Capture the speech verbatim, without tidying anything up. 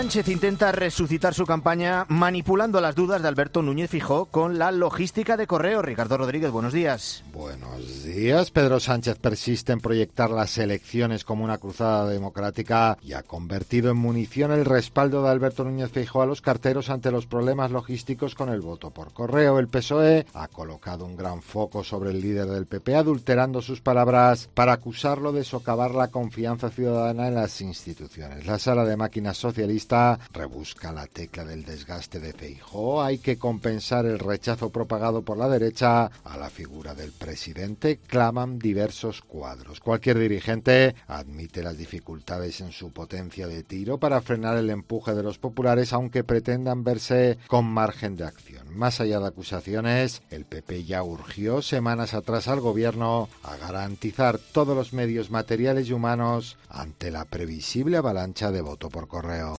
Sánchez intenta resucitar su campaña manipulando las dudas de Alberto Núñez Feijóo con la logística de correo. Ricardo Rodríguez, buenos días. Buenos días. Pedro Sánchez persiste en proyectar las elecciones como una cruzada democrática y ha convertido en munición el respaldo de Alberto Núñez Feijóo a los carteros ante los problemas logísticos con el voto por correo. El P S O E ha colocado un gran foco sobre el líder del P P, adulterando sus palabras para acusarlo de socavar la confianza ciudadana en las instituciones. La sala de máquinas socialista rebusca la tecla del desgaste de Feijóo. Hay que compensar el rechazo propagado por la derecha a la figura del presidente, claman diversos cuadros. Cualquier dirigente admite las dificultades en su potencia de tiro para frenar el empuje de los populares, aunque pretendan verse con margen de acción. Más allá de acusaciones, el P P ya urgió semanas atrás al gobierno a garantizar todos los medios materiales y humanos ante la previsible avalancha de voto por correo.